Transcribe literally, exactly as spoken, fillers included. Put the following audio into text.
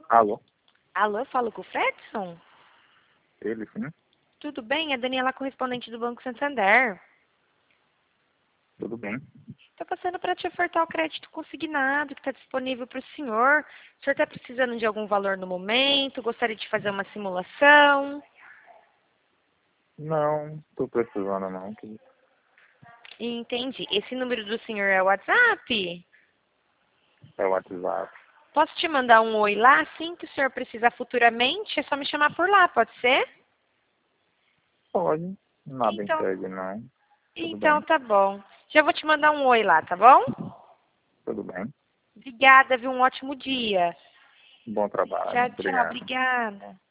Alô? Alô, falo com o Fredson? Ele, sim? Tudo bem? É a Daniela, correspondente do Banco Santander. Tudo bem? Estou passando para te ofertar o crédito consignado que está disponível para o senhor. O senhor está precisando de algum valor no momento? Gostaria de fazer uma simulação? Não, tô precisando não. que- Entendi. Esse número do senhor é o WhatsApp? É o WhatsApp. Posso te mandar um oi lá? Assim que o senhor precisar futuramente, é só me chamar por lá, pode ser? Pode. Nada Então, entregue, não. Tudo então bem. tá bom. Já vou te mandar um oi lá, tá bom? Tudo bem. Obrigada, viu? Um ótimo dia. Bom trabalho. Tchau, tchau. Obrigado. Obrigada.